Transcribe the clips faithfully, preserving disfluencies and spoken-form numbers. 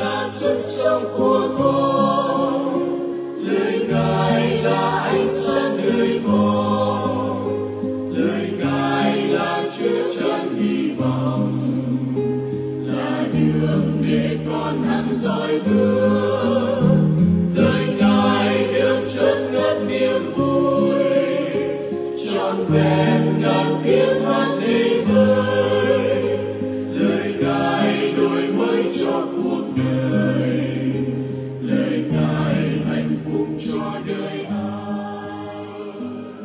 là sức sống của con, lời Ngài là ánh sáng đời con, lời Ngài là chứa chan hy vọng, là đường để con hăng dõi bước. Lời Ngài được chớp ngất niềm vui, trọn vẹn ngàn tiếng hát thế vơi. Lời Ngài đổi mới cho cuộc đời, lời Ngài hạnh phúc cho đời ai.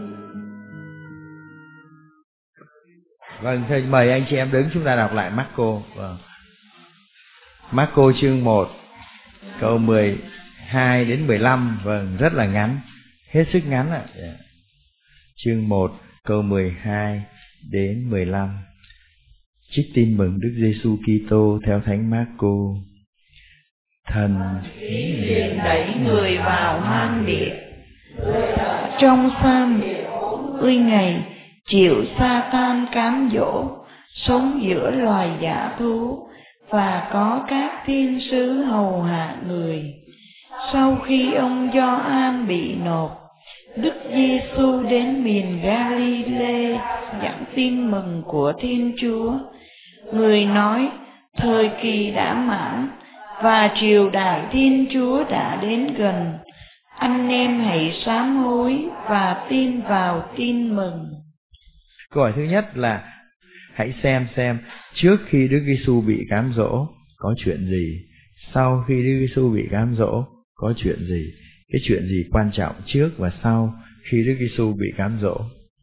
Vâng, thưa mời anh chị em đứng, chúng ta đọc lại Marco. Vâng. Marco chương một câu mười hai đến mười lăm, vâng, rất là ngắn, hết sức ngắn ạ. Yeah. Chương một câu mười hai đến mười lăm. Trích tin mừng Đức Giêsu Kitô theo Thánh Marco. Thần liền đẩy người vào hang địa, trong giam ươi ngày chịu Sa-tan cám dỗ, sống giữa loài dã thú và có các thiên sứ hầu hạ người. Sau khi ông Gioan bị nộp, Đức Giêsu đến miền Ga-li-lê giảng tin mừng của Thiên Chúa. Người nói thời kỳ đã mãn và triều đại Thiên Chúa đã đến gần. Anh em hãy sám hối và tin vào tin mừng. Câu hỏi thứ nhất là hãy xem xem trước khi Đức Giêsu bị cám dỗ có chuyện gì, sau khi Đức Giêsu bị cám dỗ có chuyện gì, cái chuyện gì quan trọng trước và sau khi Đức Giêsu bị cám dỗ.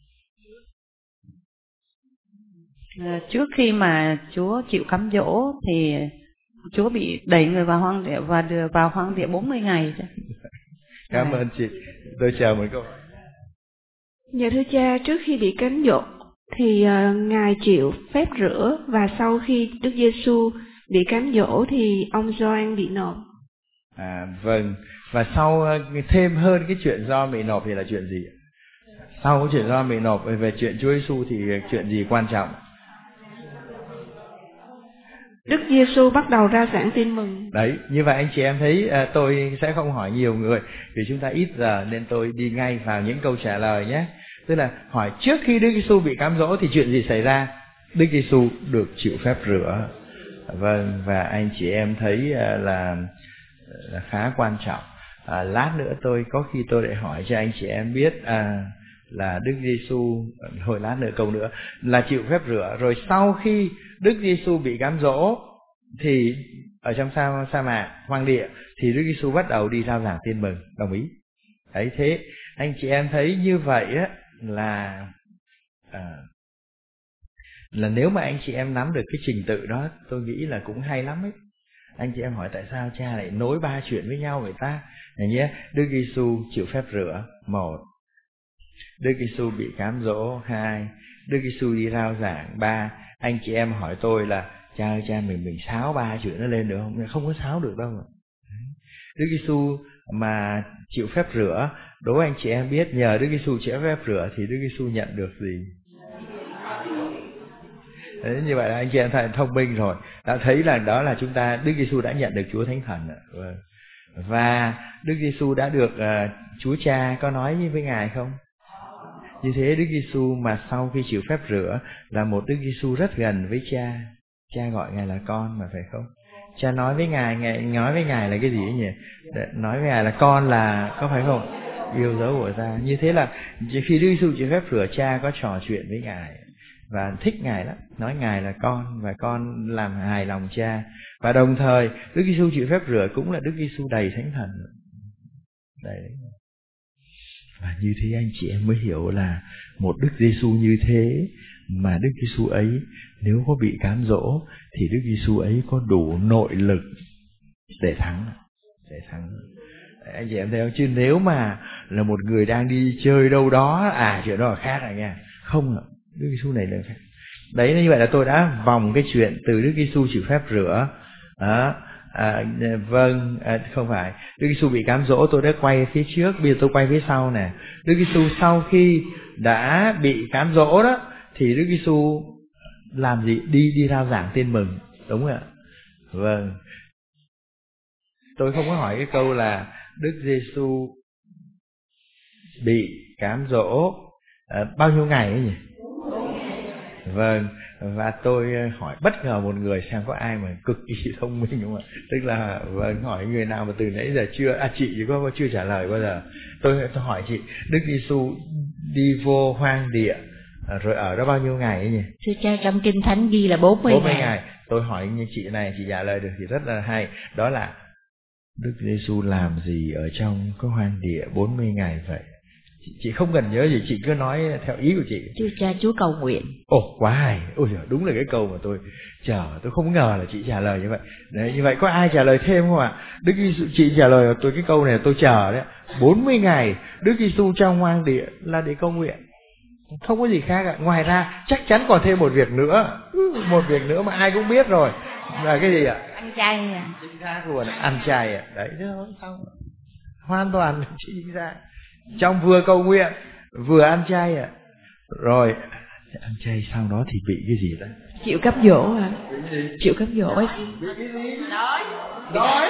À, trước khi mà Chúa chịu cám dỗ thì Chúa bị đẩy người vào hoang địa và đưa vào hoang địa bốn mươi ngày. Cảm ơn chị. Tôi chờ một câu. Dạ thưa cha, trước khi bị cám dỗ thì uh, Ngài chịu phép rửa, và sau khi Đức Giêsu bị cám dỗ thì ông Gioan bị nộp. À vâng, và sau thêm hơn cái chuyện do bị nộp thì là chuyện gì? Sau cái chuyện do bị nộp về chuyện Chúa Giêsu thì chuyện gì quan trọng? Đức Giêsu bắt đầu ra giảng tin mừng. Đấy, như vậy anh chị em thấy à, tôi sẽ không hỏi nhiều người vì chúng ta ít giờ, nên tôi đi ngay vào những câu trả lời nhé. Tức là hỏi trước khi Đức Giêsu bị cám dỗ thì chuyện gì xảy ra? Đức Giêsu được chịu phép rửa. Vâng, và anh chị em thấy à, là, là khá quan trọng. À, lát nữa tôi có khi tôi lại hỏi cho anh chị em biết à, là Đức Giêsu, hồi lát nữa câu nữa, là chịu phép rửa. Rồi sau khi Đức Giêsu bị cám dỗ thì ở trong sa, sa mạc hoang địa thì Đức Giêsu bắt đầu đi rao giảng tin mừng. Đồng ý? Đấy, thế anh chị em thấy như vậy á, là à, là nếu mà anh chị em nắm được cái trình tự đó, tôi nghĩ là cũng hay lắm ấy. Anh chị em hỏi tại sao cha lại nối ba chuyện với nhau vậy ta? Này nhé, Đức Giêsu chịu phép rửa, một. Đức Giêsu bị cám dỗ, hai. Đức Giêsu đi rao giảng, ba. Anh chị em hỏi tôi là cha ơi cha, mình mình sáo ba chuyện nó lên được không? Không có sáo được đâu. Đức Giêsu mà chịu phép rửa, đố anh chị em biết nhờ Đức Giêsu chịu phép rửa thì Đức Giêsu nhận được gì? Đấy, như vậy là anh chị em thấy thông minh rồi, đã thấy là đó là chúng ta Đức Giêsu đã nhận được Chúa Thánh Thần rồi. Và Đức Giêsu đã được uh, Chúa Cha có nói với Ngài không? Như thế Đức Giêsu mà sau khi chịu phép rửa là một Đức Giêsu rất gần với Cha. Cha gọi Ngài là con mà, phải không? Cha nói với Ngài, Ngài nói với Ngài là cái gì ấy nhỉ? Nói với Ngài là con là, có phải không? Yêu dấu của ta. Như thế là khi Đức Giêsu chịu phép rửa, Cha có trò chuyện với Ngài và thích Ngài lắm, nói Ngài là con và con làm hài lòng Cha. Và đồng thời Đức Giêsu chịu phép rửa cũng là Đức Giêsu đầy Thánh Thần. Đấy. Và như thế anh chị em mới hiểu là một Đức Giêsu như thế mà Đức Giêsu ấy nếu có bị cám dỗ thì Đức Giêsu ấy có đủ nội lực để thắng, để thắng. Đấy, anh chị em thấy không? Chứ nếu mà là một người đang đi chơi đâu đó, à chuyện đó là khác rồi nha. Không, Đức Giêsu này là khác. Đấy, như vậy là tôi đã vòng cái chuyện từ Đức Giêsu chịu phép rửa. Đó. À, vâng, à, không phải. Đức Giêsu bị cám dỗ, tôi đã quay phía trước, bây giờ tôi quay phía sau nè. Đức Giêsu sau khi đã bị cám dỗ đó thì Đức Giêsu làm gì? Đi đi rao giảng tin mừng, đúng không ạ? Vâng. tôi không có hỏi cái câu là Đức Giêsu bị cám dỗ uh, bao nhiêu ngày ấy nhỉ? Vâng, và tôi hỏi bất ngờ một người xem có ai mà cực kỳ thông minh không ạ? Tức là vâng, hỏi người nào mà từ nãy giờ chưa, à chị chỉ có chưa trả lời bao giờ. Tôi, tôi hỏi chị, Đức Giêsu đi vô hoang địa rồi ở đó bao nhiêu ngày ấy nhỉ? Thưa cha, trong Kinh Thánh ghi là bốn mươi ngày. bốn mươi ngày. Tôi hỏi như chị này, chị trả lời được thì rất là hay. Đó là Đức Giêsu làm gì ở trong cái hoang địa bốn mươi ngày vậy? Chị, chị không cần nhớ gì, chị cứ nói theo ý của chị. Thưa cha, Chúa cầu nguyện. Ồ, quá hay. Ôi giời, đúng là cái câu mà tôi chờ, tôi không ngờ là chị trả lời như vậy. Đấy, như vậy có ai trả lời thêm không ạ? Đức Giêsu, chị trả lời tôi cái câu này tôi chờ đấy. bốn mươi ngày Đức Giêsu trong hoang địa là để cầu nguyện. Không có gì khác ạ. Ngoài ra chắc chắn còn thêm một việc nữa. Một việc nữa mà ai cũng biết rồi. Là cái gì ạ? Ăn chay à? Chính xác luôn, ăn chay ạ. Đấy, thế thôi, xong. Hoàn toàn chính xác. Trong vừa cầu nguyện vừa ăn chay ạ. Rồi ăn chay sau đó thì bị cái gì đó? Chịu cám dỗ à? Chịu cám dỗ ấy. Bị cái gì? Đói. Đói.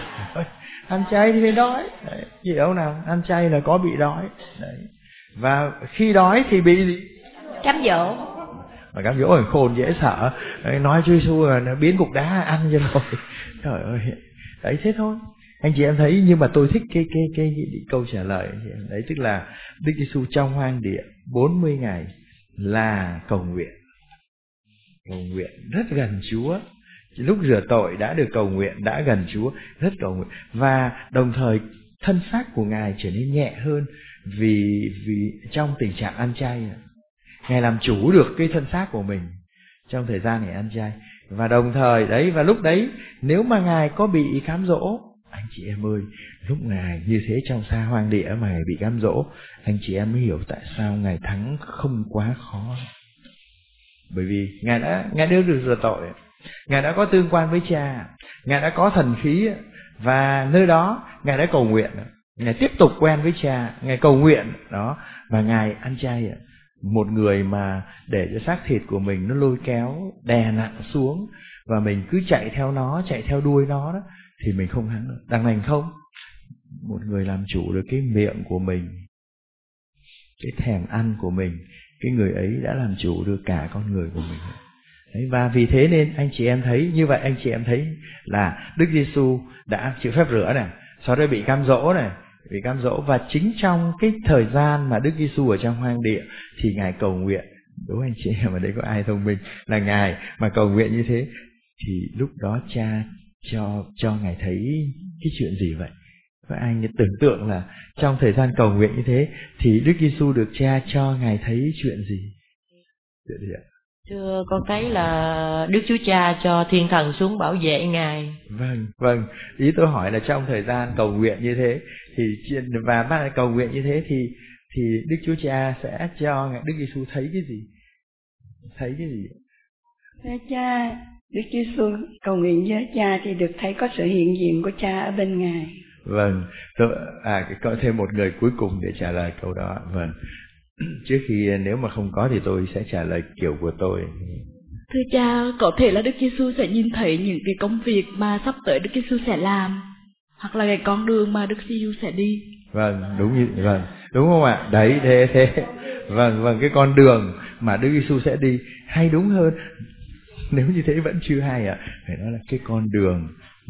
Ăn chay thì phải đói. Đấy, gì đâu nào? Ăn chay là có bị đói. Đấy. Và khi đói thì bị gì? Cám dỗ. Mà cám dỗ là khôn dễ sợ. Đấy, nói Chúa Giêsu là nó biến cục đá ăn cho rồi. Trời ơi. Đấy, thế thôi. Anh chị em thấy, nhưng mà tôi thích cái cái cái, cái, cái câu trả lời anh chị em. Đấy, tức là Đức Giêsu trong hoang địa bốn mươi ngày là cầu nguyện. Cầu nguyện rất gần Chúa. Lúc rửa tội đã được cầu nguyện, đã gần Chúa, rất cầu nguyện. Và đồng thời thân xác của Ngài trở nên nhẹ hơn vì vì trong tình trạng ăn chay, Ngài làm chủ được cái thân xác của mình trong thời gian Ngài ăn chay. Và đồng thời đấy, và lúc đấy nếu mà Ngài có bị cám dỗ, anh chị em ơi, lúc Ngài như thế trong xa hoang địa mà Ngài bị cám dỗ, anh chị em mới hiểu tại sao Ngài thắng không quá khó. Bởi vì Ngài đã Ngài đã được rửa tội, Ngài đã có tương quan với Cha, Ngài đã có thần khí, và nơi đó Ngài đã cầu nguyện, Ngài tiếp tục quen với Cha, Ngài cầu nguyện đó, và Ngài ăn chay. Một người mà để cho xác thịt của mình nó lôi kéo, đè nặng xuống, và mình cứ chạy theo nó, chạy theo đuôi nó đó, thì mình không thắng được. Đằng này không, một người làm chủ được cái miệng của mình, cái thèm ăn của mình, cái người ấy đã làm chủ được cả con người của mình. Đấy, và vì thế nên anh chị em thấy như vậy, anh chị em thấy là Đức Giêsu đã chịu phép rửa này, sau đó bị cám dỗ này, bị cám dỗ, và chính trong cái thời gian mà Đức Giêsu ở trong hoang địa thì Ngài cầu nguyện. Đúng anh chị em, ở đây có ai thông minh là Ngài mà cầu nguyện như thế thì lúc đó Cha cho cho Ngài thấy cái chuyện gì vậy? Có ai tưởng tượng là trong thời gian cầu nguyện như thế thì Đức Giêsu được Cha cho Ngài thấy chuyện gì? Chuyện gì ạ? Thưa con thấy là Đức Chúa Cha cho thiên thần xuống bảo vệ Ngài. Vâng, vâng. Ý tôi hỏi là trong thời gian cầu nguyện như thế thì và ban cầu nguyện như thế thì thì Đức Chúa Cha sẽ cho Ngài Đức Giêsu thấy cái gì? Thấy cái gì? Thưa Cha, Đức Chúa Giêsu cầu nguyện với Cha thì được thấy có sự hiện diện của Cha ở bên Ngài. Vâng. Tôi, à, có thêm một người cuối cùng để trả lời câu đó. Vâng. Trước khi nếu mà không có thì tôi sẽ trả lời kiểu của tôi. Thưa Cha, có thể là Đức Giêsu sẽ nhìn thấy những cái công việc mà sắp tới Đức Giêsu sẽ làm, hoặc là cái con đường mà Đức Giêsu sẽ đi. Vâng, đúng như vâng, đúng không ạ? Đấy, thế thế. Vâng, vâng, cái con đường mà Đức Giêsu sẽ đi, hay đúng hơn, nếu như thế vẫn chưa hay ạ, phải nói là cái con đường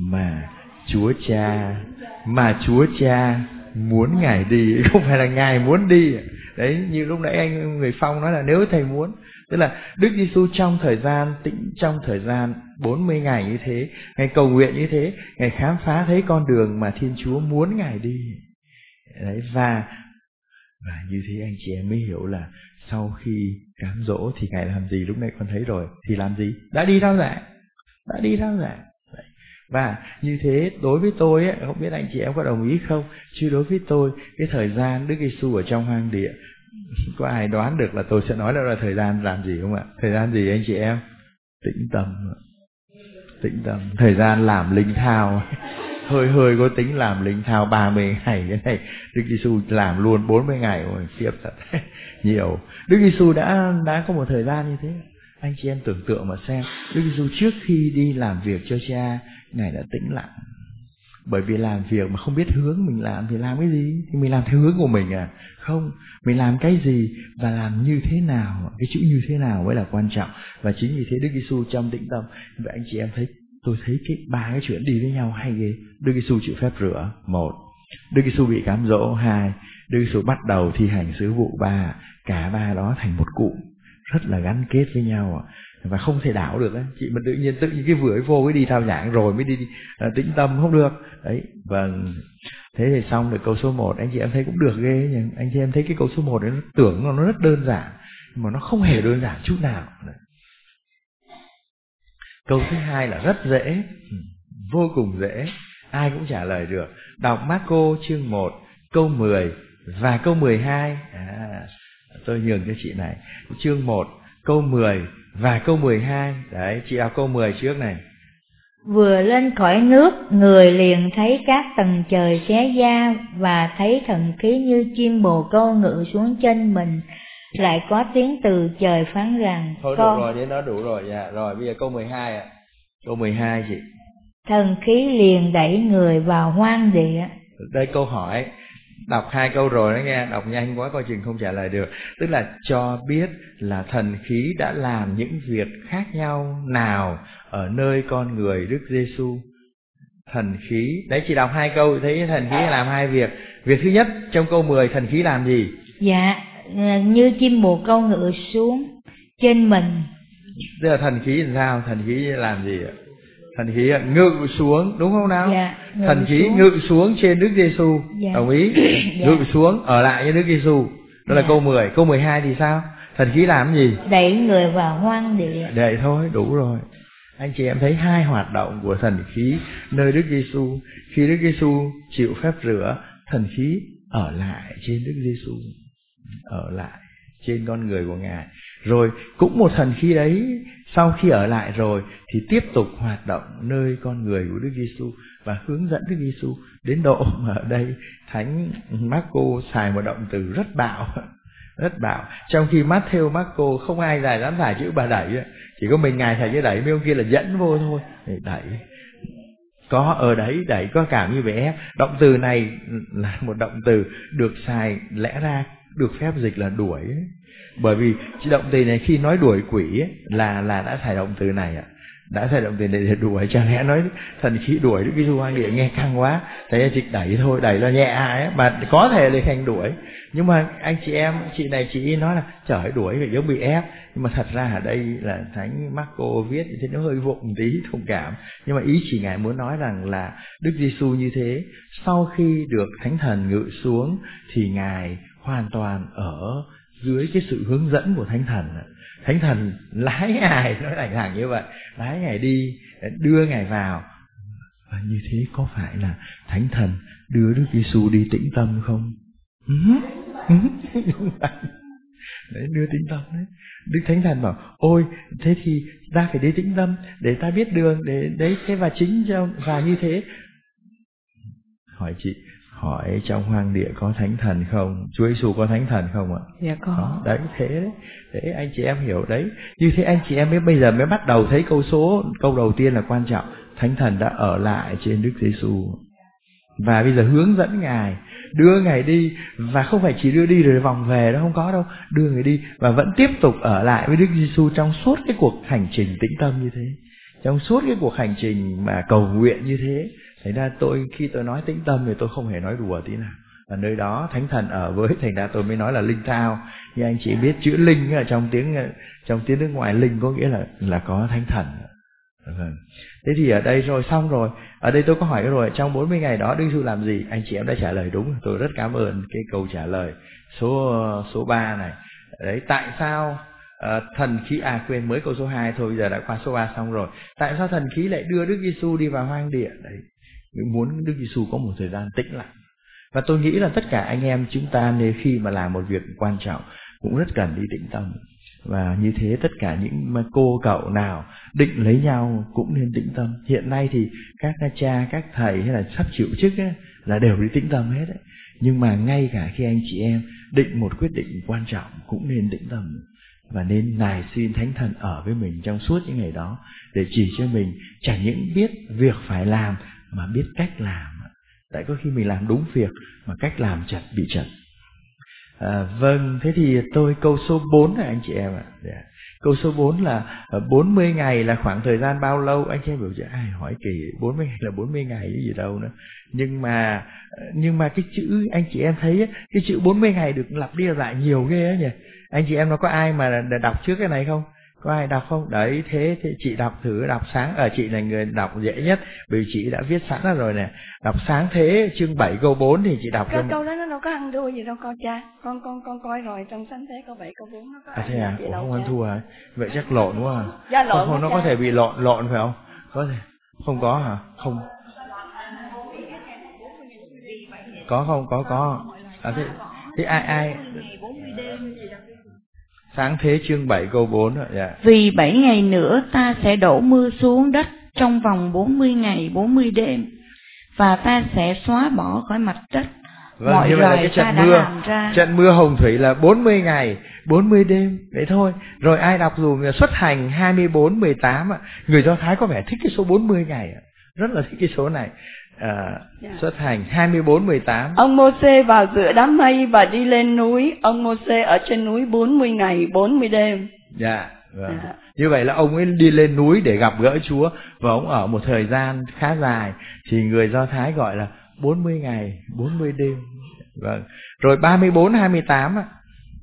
mà Chúa Cha mà Chúa Cha muốn Ngài đi, không phải là Ngài muốn đi. Đấy, như lúc nãy anh người Phong nói là nếu Thầy muốn, tức là Đức Giêsu trong thời gian tĩnh, trong thời gian bốn mươi ngày như thế, Ngài cầu nguyện như thế, Ngài khám phá thấy con đường mà Thiên Chúa muốn Ngài đi. Đấy, và và như thế anh chị em mới hiểu là sau khi cám dỗ thì Ngài làm gì, lúc nãy con thấy rồi, thì làm gì? Đã đi rao giảng, đã đi rao giảng. Và như thế đối với tôi ấy, không biết anh chị em có đồng ý không, chứ đối với tôi cái thời gian Đức Giêsu ở trong hoang địa, có ai đoán được là tôi sẽ nói đó là thời gian làm gì không ạ? Thời gian gì anh chị em? Tĩnh tâm. Tĩnh tâm. Thời gian làm linh thao. Hơi hơi có tính làm linh thao ba mươi ngày cái này. Đức Giêsu làm luôn bốn mươi ngày rồi, khiếp thật. Nhiều. Đức Giêsu đã đã có một thời gian như thế. Anh chị em tưởng tượng mà xem, Đức Giêsu trước khi đi làm việc cho Cha, Ngài đã tĩnh lặng. Bởi vì làm việc mà không biết hướng mình làm thì làm cái gì? Thì mình làm theo hướng của mình à? Không, mình làm cái gì và làm như thế nào, cái chữ như thế nào mới là quan trọng. Và chính vì thế Đức Giêsu trong tĩnh tâm, vậy anh chị em thấy, tôi thấy cái ba cái chuyện đi với nhau hay ghê. Đức Giêsu chịu phép rửa, một. Đức Giêsu bị cám dỗ, hai. Đức Giêsu bắt đầu thi hành sứ vụ, ba. Cả ba đó thành một cụm rất là gắn kết với nhau và không thể đảo được ấy. Chị mà tự nhiên tự nhiên cái vừa ấy vô cái đi thao giảng rồi mới đi, đi uh, tĩnh tâm không được đấy. Vâng, thế thì xong được câu số một. Anh chị em thấy cũng được ghê nhỉ. Anh chị em thấy cái câu số một đấy, nó tưởng nó, nó rất đơn giản mà nó không hề đơn giản chút nào đấy. Câu thứ hai là rất dễ, vô cùng dễ, ai cũng trả lời được. Đọc Marco chương một câu mười và câu mười hai. À, tôi nhường cho chị này. Chương một câu mười và câu mười hai. Đấy, chị đọc câu mười trước này. Vừa lên khỏi nước, người liền thấy các tầng trời xé da và thấy thần khí như chim bồ câu ngự xuống chân mình. Lại có tiếng từ trời phán rằng: Thôi con... được rồi, đến đó đủ rồi. Dạ, rồi bây giờ câu mười hai ạ. Câu mười hai chị. Thần khí liền đẩy người vào hoang địa. Đây câu hỏi. Đọc hai câu rồi đó nghe, đọc nhanh quá coi chừng không trả lời được. Tức là cho biết là thần khí đã làm những việc khác nhau nào ở nơi con người Đức Giêsu. Thần khí, đấy chị đọc hai câu thấy thần khí làm hai việc. Việc thứ nhất trong câu mười, thần khí làm gì? Dạ, như chim bồ câu ngự xuống trên mình. Tức là thần khí làm sao? Thần khí làm gì ạ? Thần khí ngự xuống, đúng không nào? Dạ, thần khí xuống. ngự xuống trên Đức Giêsu. Dạ. Đồng ý? Dạ. Ngự xuống ở lại với Đức Giêsu. Đó là dạ. câu mười. Câu mười hai thì sao? Thần khí làm gì? Đẩy người vào hoang địa. Vậy thôi, đủ rồi. Anh chị em thấy hai hoạt động của thần khí nơi Đức Giêsu. Khi Đức Giêsu chịu phép rửa, thần khí ở lại trên Đức Giêsu, ở lại trên con người của Ngài. Rồi cũng một thần khí đấy, sau khi ở lại rồi thì tiếp tục hoạt động nơi con người của Đức Giêsu và hướng dẫn Đức Giêsu đến độ mà ở đây Thánh Marco xài một động từ rất bạo, rất bạo. Trong khi Matthew, Marco không ai giải dám giải chữ bà đẩy, chỉ có mình Ngài thầy chữ đẩy, mấy ông kia là dẫn vô thôi. Đẩy có ở đấy, đẩy có cảm như bị ép. Động từ này là một động từ được xài lẽ ra được phép dịch là đuổi ấy. Bởi vì động từ này khi nói đuổi quỷ ấy, là là đã xài động từ này ạ, đã xài động từ này để đuổi. Chẳng lẽ nói thần khí đuổi Đức Giêsu hoang địa nghe căng quá, thế chỉ đẩy thôi, đẩy là nhẹ ấy, mà có thể là thành đuổi. Nhưng mà anh chị em, chị này chị nói là trời ơi, đuổi phải giống bị ép. Nhưng mà thật ra ở đây là Thánh Marco viết thì nó hơi vụng tí, thông cảm. Nhưng mà ý chỉ Ngài muốn nói rằng là Đức Giêsu như thế, sau khi được Thánh Thần ngự xuống thì Ngài hoàn toàn ở dưới cái sự hướng dẫn của Thánh Thần. Thánh Thần lái Ngài, nói thẳng thẳng như vậy, lái Ngài đi, đưa Ngài vào. Và như thế có phải là Thánh Thần đưa Đức Giêsu đi tĩnh tâm không? Đấy, đưa tĩnh tâm đấy. Đức Thánh Thần bảo: ôi thế thì ta phải đi tĩnh tâm để ta biết đường, để đấy thế và chính trong và như thế. Hỏi chị, hỏi trong hoang địa có Thánh Thần không? Chúa Giêsu có Thánh Thần không ạ? Dạ có. Đó, đấy thế đấy. Thế anh chị em hiểu đấy. Như thế anh chị em mới bây giờ mới bắt đầu thấy câu số, câu đầu tiên là quan trọng. Thánh Thần đã ở lại trên Đức Giêsu và bây giờ hướng dẫn Ngài, đưa Ngài đi, và không phải chỉ đưa đi rồi vòng về đó, không có đâu, đưa Ngài đi và vẫn tiếp tục ở lại với Đức Giêsu trong suốt cái cuộc hành trình tĩnh tâm như thế, trong suốt cái cuộc hành trình mà cầu nguyện như thế. Thành ra tôi khi tôi nói tĩnh tâm thì tôi không hề nói đùa tí nào. Ở nơi đó Thánh Thần ở với, thành ra tôi mới nói là linh thao. Như anh chị biết chữ linh ở trong tiếng trong tiếng nước ngoài, linh có nghĩa là là có Thánh Thần. Vâng. Thế thì ở đây rồi xong rồi. Ở đây tôi có hỏi rồi, trong bốn mươi ngày đó Đức Giêsu làm gì? Anh chị em đã trả lời đúng. Tôi rất cảm ơn cái câu trả lời số số ba này. Đấy, tại sao uh, thần khí à quên mới câu số hai thôi, bây giờ đã qua số ba xong rồi. Tại sao thần khí lại đưa Đức Giêsu đi vào hoang địa? Đấy, muốn Đức Giêsu có một thời gian tĩnh lặng. Và tôi nghĩ là tất cả anh em chúng ta nếu khi mà làm một việc quan trọng cũng rất cần đi tĩnh tâm. Và như thế tất cả những cô cậu nào định lấy nhau cũng nên tĩnh tâm. Hiện nay thì các cha, các thầy hay là sắp chịu chức ấy, là đều đi tĩnh tâm hết ấy. Nhưng mà ngay cả khi anh chị em định một quyết định quan trọng cũng nên tĩnh tâm. Và nên nài xin Thánh Thần ở với mình trong suốt những ngày đó, để chỉ cho mình chẳng những biết việc phải làm mà biết cách làm. Tại có khi mình làm đúng việc mà cách làm chật bị chật. À, vâng, thế thì tôi câu số bốn này anh chị em ạ. Yeah. Câu số bốn là bốn mươi ngày là khoảng thời gian bao lâu? Anh chị em biểu chứ ai hỏi kỳ bốn mươi ngày là bốn mươi ngày cái gì đâu nữa. Nhưng mà nhưng mà cái chữ anh chị em thấy cái chữ bốn mươi ngày được lặp đi lặp lại nhiều ghê á nhỉ. Anh chị em nó có ai mà đọc trước cái này không? Có ai đọc không? Đấy, thế, thế chị đọc thử, đọc sáng. Ở chị là người đọc dễ nhất, vì chị đã viết sẵn ra rồi nè. Đọc sáng thế, chương bảy câu bốn thì chị đọc Cái cho câu đó nó đâu có ăn thua gì đâu con cha. Con con con coi rồi, trong sáng thế câu bảy câu bốn nó có à, ăn thế à? gì Ủa, đâu không ăn cha. thua hả? Vậy chắc lộn đúng không? Dạ lộn. Không, không nó cha. có thể bị lộn, lộn phải không? Có thể. Không có hả? Không. Có không? Có, có. À, thế, thế ai, ai? Sáng thế chương bảy câu bốn. Dạ. Vì bảy ngày nữa ta sẽ đổ mưa xuống đất trong vòng bốn mươi ngày bốn mươi đêm, và ta sẽ xóa bỏ khỏi mặt đất Vâng, mọi như vậy là loài cái trận ta đã mưa, làm ra. trận mưa hồng thủy là bốn mươi ngày, bốn mươi đêm, đấy thôi. Rồi ai đọc dùm Xuất Hành hai mươi bốn, mười tám ạ. Người Do Thái có vẻ thích cái số bốn mươi ngày ạ. Rất là thích cái số này. À, Dạ. Xuất Hành hai mươi bốn, mười tám. Ông Mô-xê vào giữa đám mây và đi lên núi. Ông Mô-xê ở trên núi bốn mươi ngày bốn mươi đêm. Dạ, vâng. Dạ. Như vậy là ông ấy đi lên núi để gặp gỡ Chúa, và ông ở một thời gian khá dài, thì người Do Thái gọi là bốn mươi ngày, bốn mươi đêm. Vâng. Rồi ba mươi bốn, hai mươi tám ạ.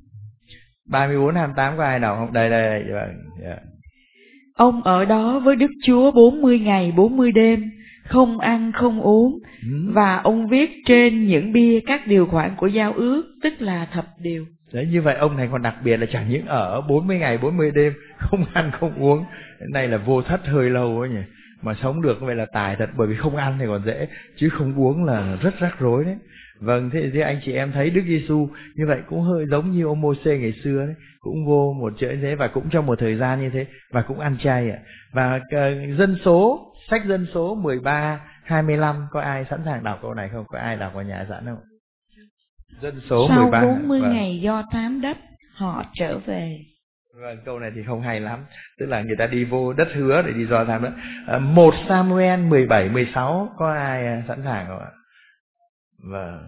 ba mươi bốn, hai mươi tám có ai đọc không? Đây, đây, đây. Vâng. Yeah. Ông ở đó với Đức Chúa bốn mươi ngày bốn mươi đêm, không ăn không uống, ừ. và ông viết trên những bia các điều khoản của giao ước, tức là thập điều. Đấy, như vậy ông này còn đặc biệt là chẳng những ở bốn mươi ngày bốn mươi đêm, không ăn không uống. Cái này là vô thất hơi lâu ấy nhỉ. Mà sống được vậy là tài thật, bởi vì không ăn thì còn dễ, chứ không uống là rất rắc rối đấy. Vâng, thế thì anh chị em thấy Đức Giêsu như vậy cũng hơi giống như ông Mô-xê ngày xưa đấy, cũng vô một chỗ như thế và cũng trong một thời gian như thế, và cũng ăn chay ạ. Và uh, dân số, sách dân số mười ba, hai mươi lăm, có ai sẵn sàng đọc câu này không? Có ai đọc ở nhà sẵn không? Dân số Sau mười ba. bốn mươi vâng. ngày do thám đất, họ trở về. Vâng, câu này thì không hay lắm. Tức là người ta đi vô đất hứa để đi do thám đất. À, một Sa-mu-el mười bảy, mười sáu, có ai sẵn sàng không ạ? Vâng.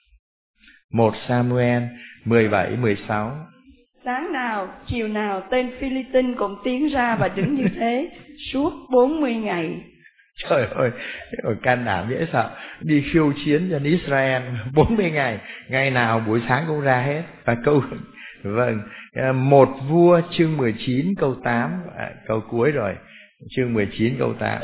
một Sa-mu-el mười bảy, mười sáu. Sáng nào, chiều nào tên Phi-li-tinh cũng tiến ra và đứng như thế suốt bốn mươi ngày. Trời ơi, cái can đảm dễ sợ. Đi khiêu chiến cho Israel bốn mươi ngày, ngày nào buổi sáng cũng ra hết. Và câu vâng, một Vua chương mười chín câu tám, à, câu cuối rồi. Chương mười chín câu tám.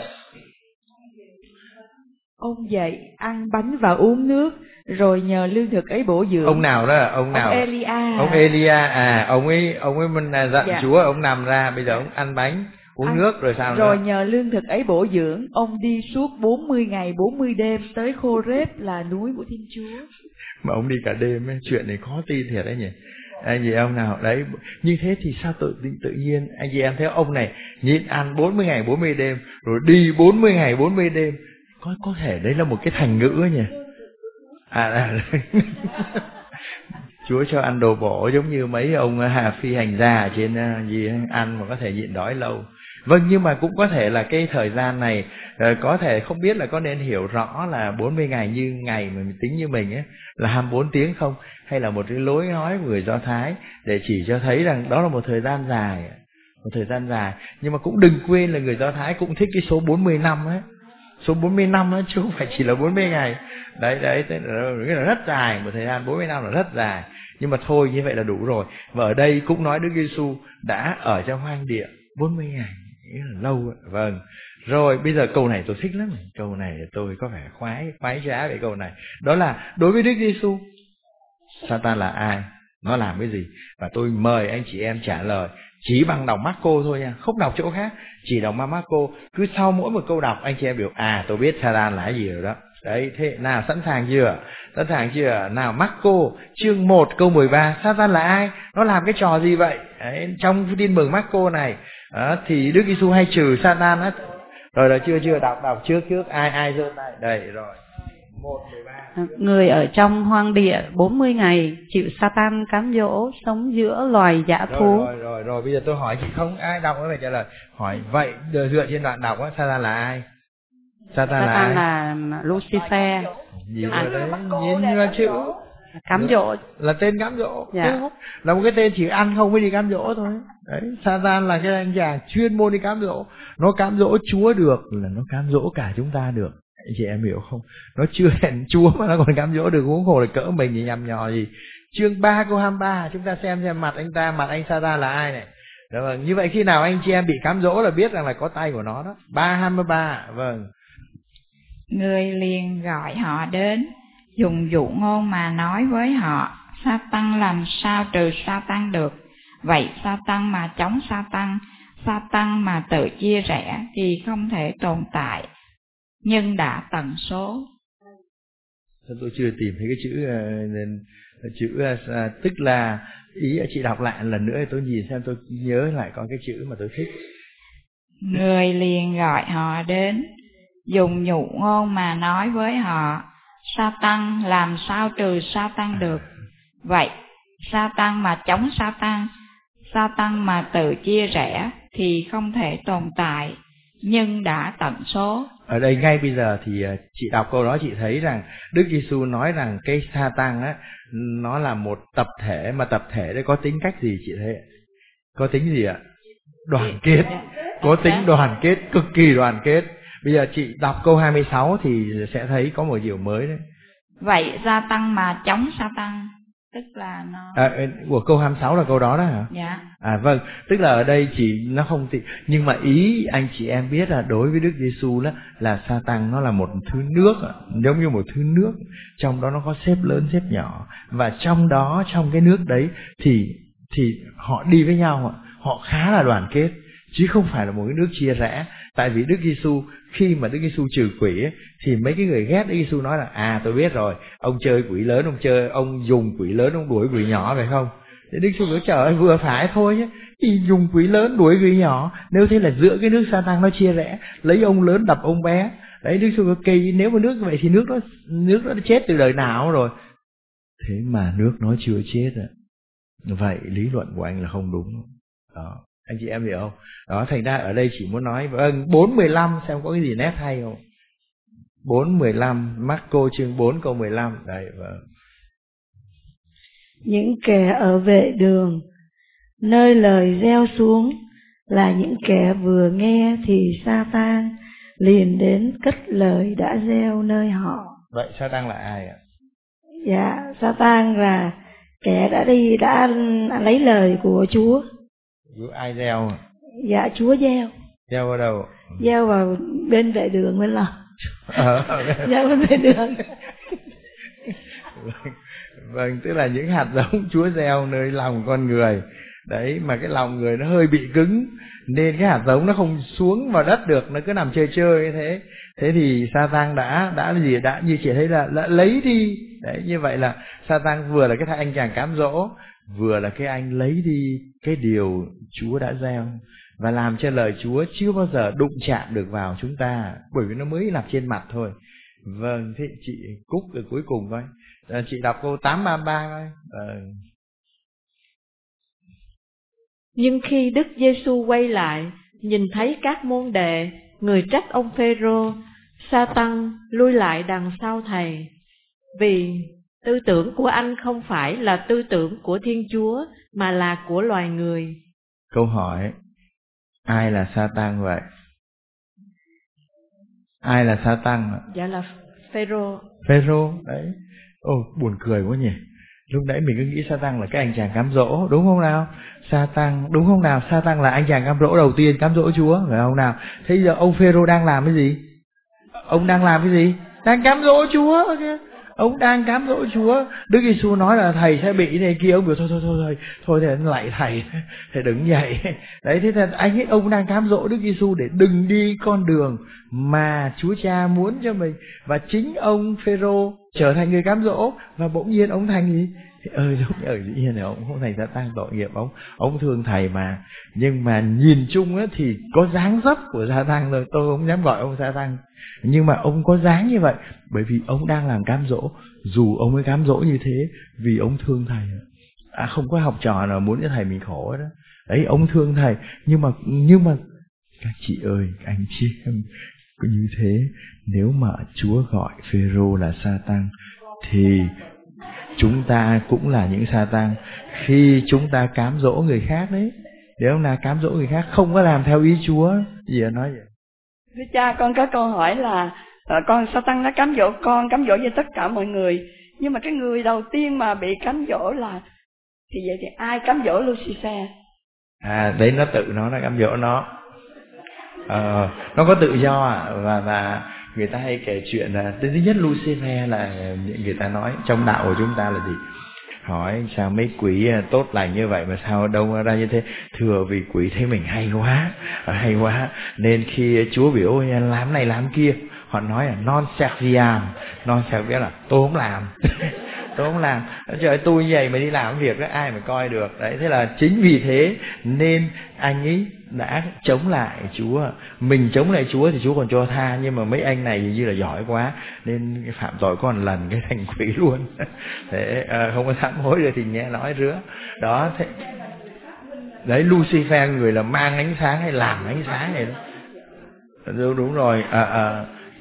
Ông dậy ăn bánh và uống nước, rồi nhờ lương thực ấy bổ dưỡng. Ông nào đó? Ông nào? Ông Elia. Ông Elia à, ông ấy ông ấy mình dặn Dạ. Chúa, ông nằm ra, bây giờ ông ăn bánh, uống ăn, nước rồi sao nữa? Rồi nhờ lương thực ấy bổ dưỡng, ông đi suốt bốn mươi ngày bốn mươi đêm tới Khô-rép là núi của Thiên Chúa. Mà ông đi cả đêm ấy, chuyện này khó tin thiệt đấy nhỉ. Anh chị em nào đấy, như thế thì sao tự tự nhiên anh chị em thấy ông này nhịn ăn bốn mươi ngày bốn mươi đêm, rồi đi bốn mươi ngày bốn mươi đêm, có có thể đấy là một cái thành ngữ nhỉ? À, à Chúa cho ăn đồ bổ, giống như mấy ông Hà Phi hành gia ở trên gì ăn mà có thể nhịn đói lâu. Vâng, nhưng mà cũng có thể là cái thời gian này có thể không biết là có nên hiểu rõ là bốn mươi ngày như ngày mà mình tính như mình ấy là hai mươi bốn tiếng không, hay là một cái lối nói của người Do Thái để chỉ cho thấy rằng đó là một thời gian dài, một thời gian dài. Nhưng mà cũng đừng quên là người Do Thái cũng thích cái số bốn mươi năm ấy, số bốn mươi năm đó chứ không phải chỉ là bốn mươi ngày. Đấy đấy, thế là rất dài, một thời gian bốn mươi năm là rất dài. Nhưng mà thôi, như vậy là đủ rồi. Và ở đây cũng nói Đức Giêsu đã ở trong hoang địa bốn mươi ngày, nghĩa là lâu ấy. Vâng. Rồi bây giờ câu này tôi thích lắm. Câu này tôi có vẻ khoái khoái trá về câu này. Đó là đối với Đức Giêsu, Satan là ai? Nó làm cái gì? Và tôi mời anh chị em trả lời chỉ bằng đọc Marco thôi nha, không đọc chỗ khác, chỉ đọc Marco. Cứ sau mỗi một câu đọc anh chị em biểu à tôi biết Satan là cái gì rồi đó. Đấy, thế nào sẵn sàng chưa? Sẵn sàng chưa? Nào, Marco chương một câu mười ba, Satan là ai? Nó làm cái trò gì vậy? Đấy, trong tin mừng Marco này đó, thì Đức Giêsu hay trừ Satan á. Rồi là chưa chưa đọc đọc trước trước ai ai giơ tay. Đây rồi. một mười ba. Người ở trong hoang địa bốn mươi ngày chịu Satan cám dỗ, sống giữa loài dã thú. Rồi rồi rồi rồi, bây giờ tôi hỏi chị không ai đọc nó phải trả lời. Hỏi vậy dựa trên đoạn đọc á, Satan là ai? Satan là ai? là Lucifer. Nhìn vào đấy, nhìn vào chữ Cám dỗ. là tên cám dỗ. Dạ. Là một cái tên chỉ ăn không mới đi cám dỗ thôi. Đấy, Satan là cái anh chàng chuyên môn đi cám dỗ. Nó cám dỗ Chúa được là nó cám dỗ cả chúng ta được. Anh chị em hiểu không? Nó chưa hẹn Chúa mà nó còn cám dỗ được, huống hồ là cỡ mình thì nhằm nhò gì. Chương ba câu hai mươi ba, chúng ta xem xem mặt anh ta, mặt anh Satan là ai này. Đó, vâng. Như vậy khi nào anh chị em bị cám dỗ là biết rằng là có tay của nó đó. ba hai mươi ba, vâng. Người liền gọi họ đến, dùng dụ ngôn mà nói với họ. Sa-tăng làm sao trừ Sa-tăng được? Vậy Sa-tăng mà chống Sa-tăng, Sa-tăng mà tự chia rẽ thì không thể tồn tại, nhưng đã tận số. Tôi chưa tìm thấy cái chữ uh, chữ uh, tức là ý chị đọc lại lần nữa tôi nhìn xem tôi nhớ lại có cái chữ mà tôi thích. Người liền gọi họ đến, dùng dụ ngôn mà nói với họ. Sa-tăng làm sao trừ Sa-tăng được? Vậy Sa-tăng mà chống Sa-tăng, Sa-tăng mà tự chia rẽ thì không thể tồn tại, nhưng đã tận số. Ở đây ngay bây giờ thì chị đọc câu đó chị thấy rằng Đức Giêsu nói rằng cái Sa-tăng á nó là một tập thể, mà tập thể đấy có tính cách gì chị thấy? Có tính gì ạ? Đoàn kết. Có tính đoàn kết, cực kỳ đoàn kết. Bây giờ chị đọc câu hai mươi sáu thì sẽ thấy có một điều mới đấy. Vậy Sa-tăng mà chống Sa-tăng, tức là nó à, của câu hai mươi sáu là câu đó đó hả? Dạ. À vâng, tức là ở đây chỉ nó không thì, nhưng mà ý anh chị em biết là đối với Đức Giêsu đó là Sa-tăng nó là một thứ nước, giống như một thứ nước, trong đó nó có xếp lớn xếp nhỏ, và trong đó trong cái nước đấy thì thì họ đi với nhau, họ khá là đoàn kết, chứ không phải là một cái nước chia rẽ. Tại vì Đức Giêsu khi mà Đức Giêsu trừ quỷ ấy, thì mấy cái người ghét Đức Giêsu nói là à tôi biết rồi, ông chơi quỷ lớn, ông chơi ông dùng quỷ lớn ông đuổi quỷ nhỏ phải không? Thế Đức Giêsu nói trời ơi vừa phải thôi nhé, thì dùng quỷ lớn đuổi quỷ nhỏ, nếu thế là giữa cái nước Sa-tăng nó chia rẽ, lấy ông lớn đập ông bé. Đấy, Đức Giêsu nói kỳ, nếu mà nước như vậy thì nước nó nước nó chết từ đời nào rồi. Thế mà nước nó chưa chết ạ. Vậy lý luận của anh là không đúng. Đó. Anh chị em hiểu không? Đó, thành ra ở đây chỉ muốn nói vâng, bốn mười lăm xem có cái gì nét hay không. bốn mười lăm, Marco chương bốn câu mười lăm. Đây, vâng. Những kẻ ở vệ đường, nơi lời gieo xuống là những kẻ vừa nghe thì Sa-tan liền đến cất lời đã gieo nơi họ. Vậy Sa-tan là ai ạ? Dạ, Sa-tan là kẻ đã đi đã lấy lời của Chúa. Chúa ai gieo? Dạ, Chúa gieo. Gieo vào đâu? Gieo vào bên vệ đường bên lòng. Ờ, gieo bên vệ đường. Vâng, tức là những hạt giống Chúa gieo nơi lòng con người. Đấy, mà cái lòng người nó hơi bị cứng, nên cái hạt giống nó không xuống vào đất được, nó cứ nằm chơi chơi như thế. Thế thì Sa-tan đã đã gì đã như chị thấy là đã lấy đi. Đấy, như vậy là Sa-tan vừa là cái anh chàng cám dỗ, vừa là cái anh lấy đi cái điều Chúa đã gieo, và làm cho lời Chúa chưa bao giờ đụng chạm được vào chúng ta, bởi vì nó mới nằm trên mặt thôi. Vâng, thế chị Cúc ở cuối cùng coi. À, chị đọc câu tám ba ba coi. À. Nhưng khi Đức Giêsu quay lại, nhìn thấy các môn đệ, người trách ông Phêrô, Sa-tăng lui lại đằng sau thầy, vì tư tưởng của anh không phải là tư tưởng của Thiên Chúa mà là của loài người. Câu hỏi, ai là Sa-tăng vậy? Ai là Sa-tăng? Dạ là Phêrô. Phêrô, đấy. Ồ, buồn cười quá nhỉ. Lúc nãy mình cứ nghĩ Sa-tăng là cái anh chàng cám dỗ, đúng không nào? Sa-tăng, đúng không nào? Sa-tăng là anh chàng cám dỗ đầu tiên, cám dỗ Chúa, phải không nào? Thế giờ ông Phêrô đang làm cái gì? Ông đang làm cái gì? Đang cám dỗ Chúa kìa. Ông đang cám dỗ Chúa. Đức Giêsu nói là thầy sẽ bị này kia, ông biểu thôi thôi thôi thôi thôi thì lại thầy, thầy đứng dậy. Đấy, thế là anh ấy ông đang cám dỗ Đức Giêsu để đừng đi con đường mà Chúa Cha muốn cho mình, và chính ông Phêrô trở thành người cám dỗ, và bỗng nhiên ông thành gì? Thì ơi giống như ở dĩ nhiên là ông không thành Sa-tăng tội nghiệp, ông ông thương thầy mà, nhưng mà nhìn chung á thì có dáng dấp của Sa-tăng rồi, tôi không dám gọi ông Sa-tăng, nhưng mà ông có dáng như vậy bởi vì ông đang làm cám dỗ. Dù ông ấy cám dỗ như thế vì ông thương thầy, à không có học trò nào muốn cho thầy mình khổ đó. Đấy, ông thương thầy, nhưng mà nhưng mà các chị ơi, anh chị em, như thế, nếu mà Chúa gọi Phêrô là Sa-tăng thì chúng ta cũng là những Sa-tăng khi chúng ta cám dỗ người khác đấy. Nếu ông nào cám dỗ người khác không có làm theo ý Chúa, gì à, nói vậy? Thưa cha, con có câu hỏi là uh, con Sa-tăng đã cám dỗ con, cám dỗ với tất cả mọi người, nhưng mà cái người đầu tiên mà bị cám dỗ là thì vậy thì ai cám dỗ Lucifer? À, đấy nó tự nó nó cám dỗ nó. Ờ, nó có tự do à, và và người ta hay kể chuyện là thứ nhất Lucifer là người ta nói trong đạo của chúng ta là gì? Hỏi sao mấy quỷ tốt lành như vậy mà sao đâu ra như thế? Thưa vì quỷ thấy mình hay quá, hay quá nên khi Chúa biểu làm này làm kia, họ nói là non serviam, non serviam là tôi không làm. Tôi không làm, trời tôi như vậy mà đi làm việc đó ai mà coi được. Đấy, thế là chính vì thế nên anh ấy đã chống lại Chúa. Mình chống lại Chúa thì Chúa còn cho tha, nhưng mà mấy anh này như là giỏi quá nên phạm tội có một lần cái thành quỷ luôn. Thế à, không có sám hối rồi thì nghe nói rứa. Đó, thế đấy, Lucifer người là mang ánh sáng hay làm ánh sáng này đó. Đúng, đúng rồi. À, à.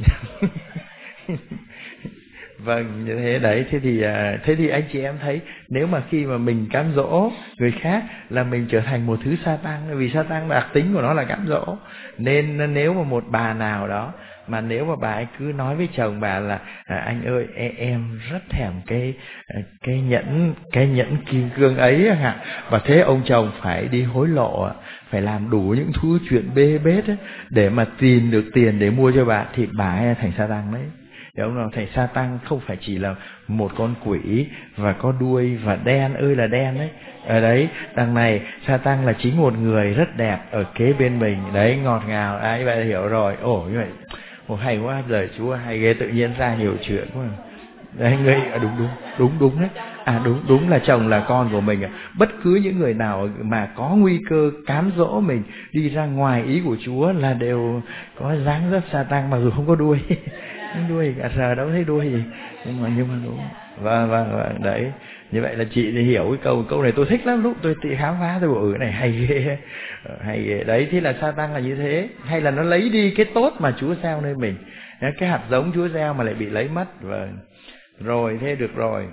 Vâng, như thế đấy. Thế thì thế thì anh chị em thấy, nếu mà khi mà mình cám dỗ người khác là mình trở thành một thứ Sa-tăng, vì Sa-tăng đặc tính của nó là cám dỗ. Nên nếu mà một bà nào đó mà nếu mà bà ấy cứ nói với chồng bà là à, anh ơi em rất thèm cái cái nhẫn cái nhẫn kim cương ấy hả, và thế ông chồng phải đi hối lộ, phải làm đủ những thứ chuyện bê bết ấy, để mà tìm được tiền để mua cho bà, thì bà ấy thành Sa-tăng đấy. Đúng không? Thầy Sa-tăng không phải chỉ là một con quỷ và có đuôi và đen ơi là đen đấy. Ở đấy, đằng này Sa-tăng là chính một người rất đẹp ở kế bên mình. Đấy, ngọt ngào, ai vậy hiểu rồi. Ồ như vậy, ồ hay quá, lời Chúa hay ghê, tự nhiên ra nhiều chuyện quá. Đấy, người, à, đúng đúng, đúng đúng đấy. À đúng, đúng là chồng là con của mình. Bất cứ những người nào mà có nguy cơ cám dỗ mình đi ra ngoài ý của Chúa là đều có dáng dấp Sa-tăng, mặc dù không có đuôi. Đuôi cả sờ đâu thấy đuôi gì, nhưng mà nhưng mà đúng. Và và và đấy, như vậy là chị thì hiểu cái câu câu này tôi thích lắm. Lúc tôi tự khám phá tôi bảo ừ cái này hay ghê, hay ghê. Đấy, thế là Sa-tăng là như thế, hay là nó lấy đi cái tốt mà Chúa gieo nơi mình, cái hạt giống Chúa gieo mà lại bị lấy mất. Và rồi thế được rồi.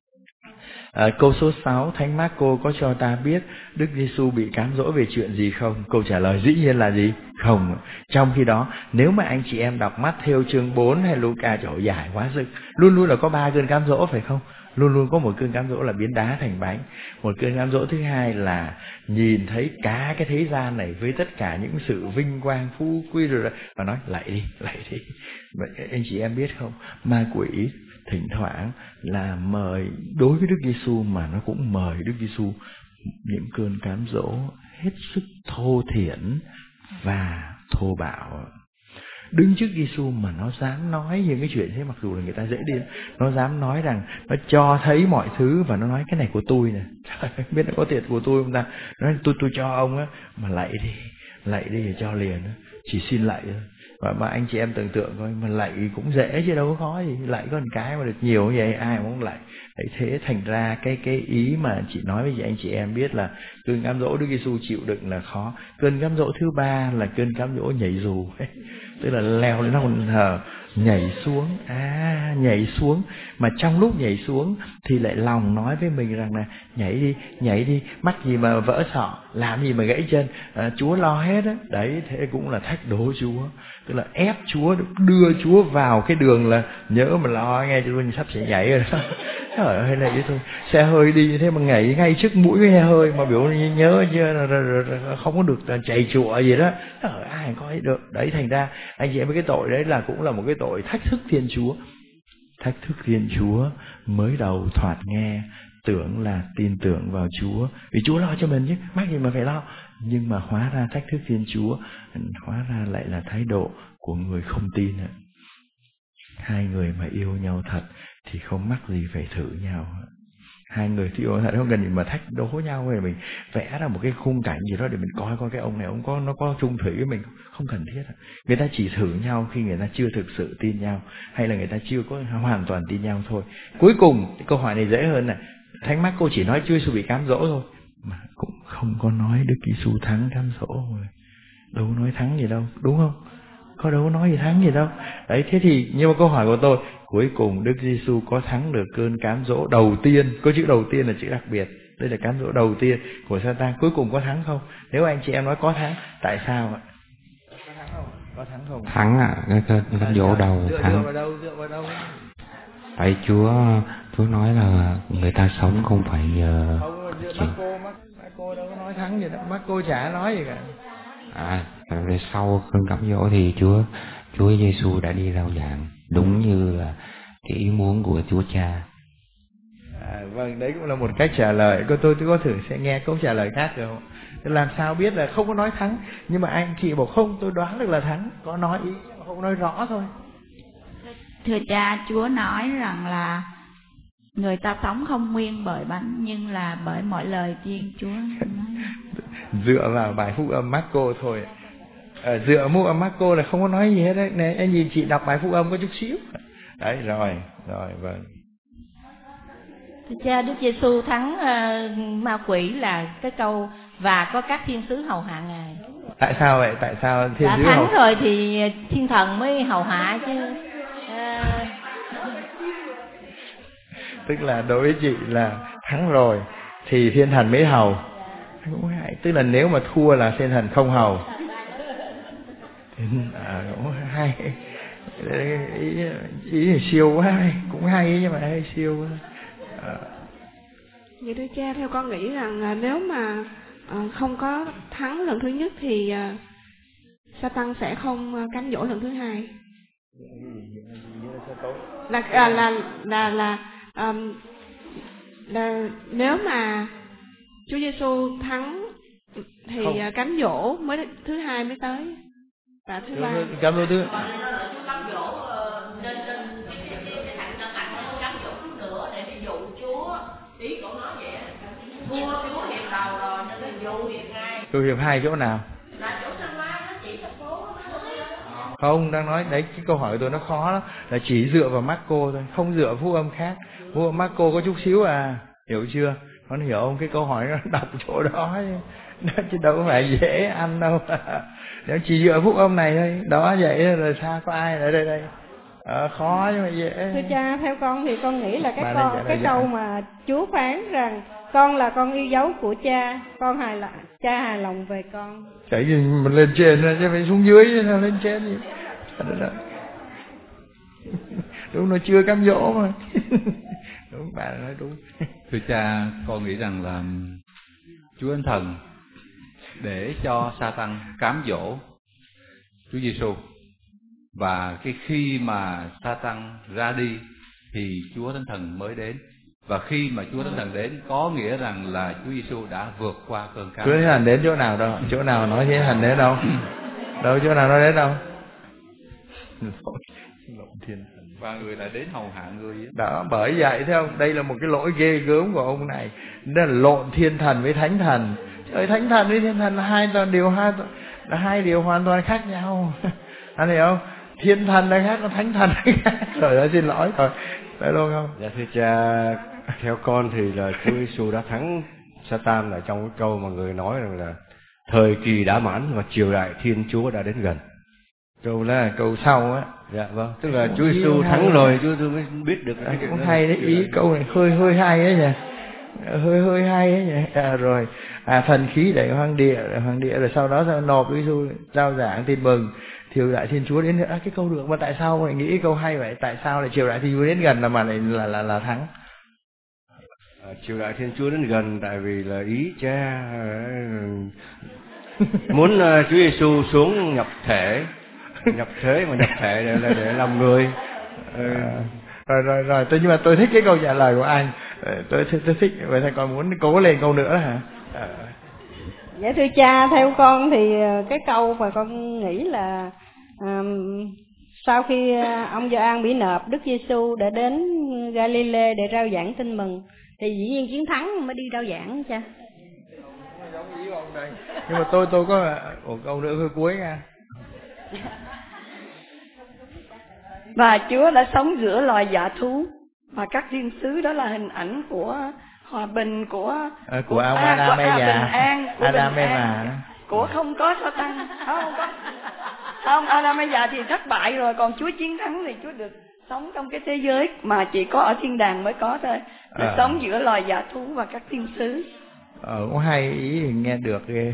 À, câu số sáu, Thánh Mác-cô có cho ta biết Đức Giêsu bị cám dỗ về chuyện gì không? Câu trả lời dĩ nhiên là gì? Không. Trong khi đó, nếu mà anh chị em đọc Mát-thêu chương bốn hay Lu-ca, trời dài quá sức, luôn luôn là có ba cơn cám dỗ phải không? Luôn luôn có một cơn cám dỗ là biến đá thành bánh. Một cơn cám dỗ thứ hai là nhìn thấy cả cái thế gian này với tất cả những sự vinh quang phú quý rồi, và nói lạy đi, lạy đi. Vậy anh chị em biết không? Ma quỷ thỉnh thoảng là mời, đối với Đức Giêsu mà nó cũng mời Đức Giêsu những cơn cám dỗ hết sức thô thiển và thô bạo. Đứng trước Giêsu mà nó dám nói những cái chuyện thế, mặc dù là người ta dễ điên, nó dám nói rằng nó cho thấy mọi thứ và nó nói cái này của tôi nè, trời, biết nó có tiền của tôi không ta? Nói tôi tôi cho ông á, mà lạy đi, lạy đi thì cho liền á, chỉ xin lạy thôi. Và mà anh chị em tưởng tượng coi, mà lạy cũng dễ chứ đâu có khó gì, lạy có một cái mà được nhiều như vậy ai mà không lạy. Đấy, thế thành ra cái cái ý mà chị nói với chị anh chị em biết là cơn cám dỗ Đức Giêsu chịu đựng là khó. Cơn cám dỗ thứ ba là cơn cám dỗ nhảy dù, tức là leo lên hòn thờ, nhảy xuống, à nhảy xuống, mà trong lúc nhảy xuống thì lại lòng nói với mình rằng là nhảy đi, nhảy đi, mắc gì mà vỡ sọ, làm gì mà gãy chân, à, Chúa lo hết á. Đấy, thế cũng là thách đố Chúa, tức là ép Chúa, đưa Chúa vào cái đường là nhớ mà lo nghe tôi sắp sẽ nhảy rồi đó. Trời ơi, này thôi, xe hơi đi như thế mà nhảy ngay trước mũi cái xe hơi mà biểu nhớ chưa, không có được chạy chùa gì đó. Trời, ai có được. Đấy, thành ra anh chị em cái tội đấy là cũng là một cái tội thách thức Thiên Chúa. Thách thức Thiên Chúa, mới đầu thoạt nghe tưởng là tin tưởng vào Chúa, vì Chúa lo cho mình chứ, mắc gì mà phải lo. Nhưng mà hóa ra thách thức Thiên Chúa, hóa ra lại là thái độ của người không tin. Hai người mà yêu nhau thật thì không mắc gì phải thử nhau. Hai người thì yêu thật không cần gì mà thách đố nhau, rồi mình vẽ ra một cái khung cảnh gì đó để mình coi coi cái ông này ông có nó có chung thủy với mình không cần thiết. Người ta chỉ thử nhau khi người ta chưa thực sự tin nhau, hay là người ta chưa có hoàn toàn tin nhau thôi. Cuối cùng câu hỏi này dễ hơn này, Thánh Mác-cô chỉ nói Chúa Giêsu bị cám dỗ thôi, mà cũng không có nói Đức Giêsu thắng cám dỗ rồi, đâu nói thắng gì đâu, đúng không? có đâu có nói gì thắng gì đâu. Đấy, thế thì nhưng mà câu hỏi của tôi, cuối cùng Đức Giêsu có thắng được cơn cám dỗ đầu tiên, có chữ đầu tiên là chữ đặc biệt, đây là cám dỗ đầu tiên của Sa-tan, cuối cùng có thắng không? Nếu anh chị em nói có thắng, tại sao ạ? Có thắng không? Có thắng không? Thắng ạ, à, cái cám dỗ đầu dựa, thắng. Dựa vào đâu? Dựa vào đâu? Tại Chúa Chúa nói là người ta sống không phải nhờ. Không, dựa Marco, Marco đâu có nói thắng gì đâu, Marco chả nói gì cả. À, về sau cơn cám dỗ thì Chúa Chúa Giêsu đã đi rao giảng đúng như là cái ý muốn của Chúa Cha. À, vâng, đấy cũng là một cách trả lời. Cô tôi tôi có thử sẽ nghe câu trả lời khác được không? Làm sao biết là không có nói thắng, nhưng mà anh chị bảo không, tôi đoán được là thắng, có nói ý, không nói rõ thôi. Thưa cha, Chúa nói rằng là người ta sống không nguyên bởi bánh, nhưng là bởi mọi lời Thiên Chúa nói. Dựa vào bài phúc âm Marco thôi. À, dựa phúc âm Marco là không có nói gì hết đấy. Này, anh nhìn chị đọc bài phúc âm có chút xíu. Đấy, rồi, rồi, vâng. Thưa cha, Đức Giêsu thắng uh, ma quỷ là cái câu và có các thiên sứ hầu hạ ngài. Tại sao vậy? Tại sao thiên đã sứ thắng hầu... rồi thì thiên thần mới hầu hạ chứ. Uh... Tức là đối với chị là thắng rồi thì thiên thần mới hầu. Cũng hay. Tức là nếu mà thua là thiên thần không hầu. À, cũng hay. Ý, ý là siêu quá, cũng hay nhưng mà hay siêu quá. À. Vậy thưa cha, theo con nghĩ rằng nếu mà không có thắng lần thứ nhất thì Sa-tan sẽ không cám dỗ lần thứ hai. Là là là là là, um, là nếu mà Chúa Giêsu thắng thì không. Cám dỗ mới thứ hai mới tới và thứ ba. Cám dỗ thứ Cám dỗ nên nên cám dỗ thứ nữa để ví dụ Chúa, ý cậu nói vậy, thua Chúa hiệp đầu rồi nên là dụ hiệp hai. Dụ hiệp hai chỗ nào? Là chỗ Sơn La nó chỉ thành phố. Không, đang nói đấy, cái câu hỏi của tôi nó khó lắm, là chỉ dựa vào Marco thôi, không dựa vào phúc âm khác. Phúc âm Marco có chút xíu à, hiểu chưa? Con hiểu không? Cái câu hỏi nó đọc chỗ đó nó chứ đâu có phải dễ ăn đâu. Nếu chỉ dựa phúc âm này thôi, đó vậy rồi sao có ai ở đây đây? À, khó nhưng mà dễ. Thưa cha, theo con thì con nghĩ là cái con cái câu mà Chúa phán rằng con là con yêu dấu của cha, con hài lòng, cha hài lòng về con. Cái gì mà lên trên rồi chứ phải xuống dưới sao lên trên gì? Đúng, nó chưa cám dỗ mà. Đúng, bạn nói đúng. Thưa cha, con nghĩ rằng là Chúa Thánh Thần để cho Sa-tan cám dỗ Chúa Giêsu, và cái khi mà Sa-tan ra đi thì Chúa Thánh Thần mới đến. Và khi mà Chúa Thánh Thần đến có nghĩa rằng là Chúa Giêsu đã vượt qua cơn cám. Chúa Thánh Thần đến chỗ nào đâu? Chỗ nào nói Chúa Thánh Thần đến đâu? Đâu chỗ nào nói đến đâu? Lộn thiên thần. Và người lại đến hầu hạ người ấy. Đó, bởi vậy thấy không? Đây là một cái lỗi ghê gớm của ông này. Đó là lộn thiên thần với thánh thần. Trời, thánh thần với thiên thần là hai điều hai là hai điều hoàn toàn khác nhau. Anh hiểu không? Thiên thần là khác, còn thánh thần là khác. Trời ơi, xin lỗi rồi. Phải luôn không? Dạ thưa cha, theo con thì là Chúa Giêsu đã thắng Sa-tan ở trong cái câu mà người nói rằng là thời kỳ đã mãn và triều đại Thiên Chúa đã đến gần. Câu là câu sau á. Dạ vâng, tức là Chúa Giêsu thắng rồi, Chúa Giêsu mới biết được. À, cũng hay đấy, ý câu này hơi hơi hay ấy nhỉ. Hơi hơi hay ấy nhỉ. À, rồi, à thần khí đẩy hoàng địa, hoàng địa rồi sau đó sao nộp Chúa Giêsu giao giảng tin mừng. Triều đại Thiên Chúa đến à, cái câu được mà tại sao lại nghĩ câu hay vậy? Tại sao lại triều đại Thiên Chúa đến gần là mà lại là là là thắng? À, triều đại Thiên Chúa đến gần tại vì là ý cha muốn uh, Chúa Giêsu xuống nhập thể, nhập thế mà nhập thể để để, để làm người. À, rồi rồi rồi, tôi nhưng mà tôi thích cái câu trả lời của anh. Tôi tôi, tôi thích, vậy thầy còn muốn cố lên câu nữa hả? À. Dạ thưa cha, theo con thì cái câu mà con nghĩ là um, sau khi ông Gioan bị nộp, Đức Giêsu đã đến Galilee để rao giảng tin mừng, thì dĩ nhiên chiến thắng mới đi rao giảng cha. Nhưng mà tôi tôi có một câu nữa hơi cuối nha. Và Chúa đã sống giữa loài dã thú, và các thiên sứ đó là hình ảnh của hòa bình, của à, của ông à, Adam Eva, An, của Adam Eva, Eva, của không có Sa-tan, không có Không, Adam bây giờ thì thất bại rồi, còn Chúa chiến thắng thì Chúa được sống trong cái thế giới mà chỉ có ở thiên đàng mới có thôi. Được à. Sống giữa loài dã thú và các thiên sứ. Ờ, có hay ý nghe được ghê.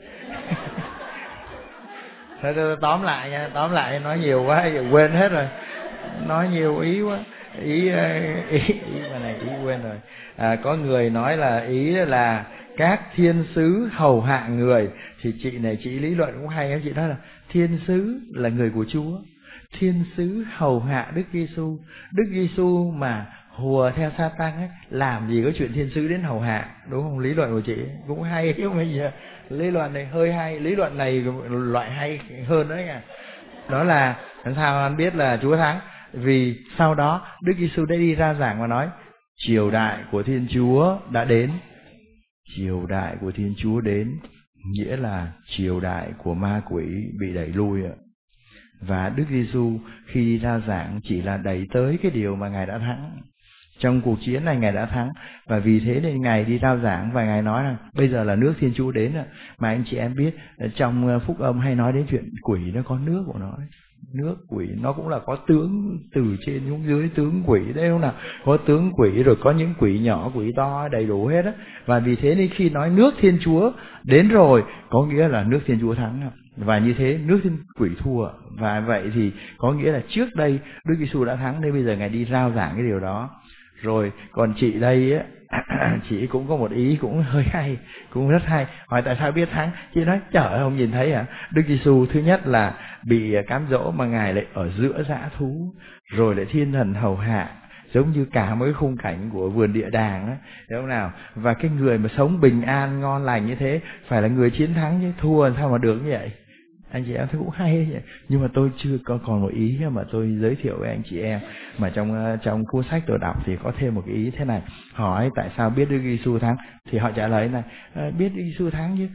Thôi tóm lại nha, tóm lại nói nhiều quá giờ quên hết rồi. Nói nhiều ý quá. Ý ý, ý mà này ý quên rồi. À, có người nói là ý là các thiên sứ hầu hạ người, thì chị này chị lý luận cũng hay, chị nói là thiên sứ là người của Chúa, thiên sứ hầu hạ Đức Giêsu. Đức Giêsu mà hùa theo Sa-tan ấy, làm gì có chuyện thiên sứ đến hầu hạ, đúng không? Lý luận của chị cũng hay, nhưng bây giờ lý luận này hơi hay, lý luận này loại hay hơn đấy nha. Đó là làm sao anh biết là Chúa thắng? Vì sau đó Đức Giêsu đã đi ra giảng và nói triều đại của Thiên Chúa đã đến. Triều đại của Thiên Chúa đến nghĩa là triều đại của ma quỷ bị đẩy lui ạ. Và Đức Giêsu khi đi ra giảng chỉ là đẩy tới cái điều mà Ngài đã thắng. Trong cuộc chiến này Ngài đã thắng, và vì thế nên Ngài đi rao giảng và Ngài nói là bây giờ là nước Thiên Chúa đến rồi. Mà anh chị em biết trong phúc âm hay nói đến chuyện quỷ nó có nước của nó. Nước quỷ nó cũng là có tướng từ trên xuống dưới, tướng quỷ đấy không nào? Có tướng quỷ rồi có những quỷ nhỏ, quỷ to đầy đủ hết á. Và vì thế nên khi nói nước Thiên Chúa đến rồi có nghĩa là nước Thiên Chúa thắng. Và như thế nước thiên quỷ thua. Và vậy thì có nghĩa là trước đây Đức Giêsu đã thắng, nên bây giờ Ngài đi rao giảng cái điều đó. Rồi còn chị đây á, chị cũng có một ý cũng hơi hay, cũng rất hay. Hỏi tại sao biết thắng? Chị nói trời ơi, không nhìn thấy hả? Đức Giêsu thứ nhất là bị cám dỗ mà Ngài lại ở giữa dã thú, rồi lại thiên thần hầu hạ, giống như cả mấy khung cảnh của vườn địa đàng á, đúng không nào? Và cái người mà sống bình an ngon lành như thế phải là người chiến thắng chứ, thua sao mà được như vậy? Anh chị em thấy cũng hay vậy. Nhưng mà tôi chưa có còn một ý mà tôi giới thiệu với anh chị em mà trong trong cuốn sách tôi đọc thì có thêm một cái ý thế này. Hỏi tại sao biết Đức Giêsu thắng, thì họ trả lời này, à, biết Đức Giêsu thắng chứ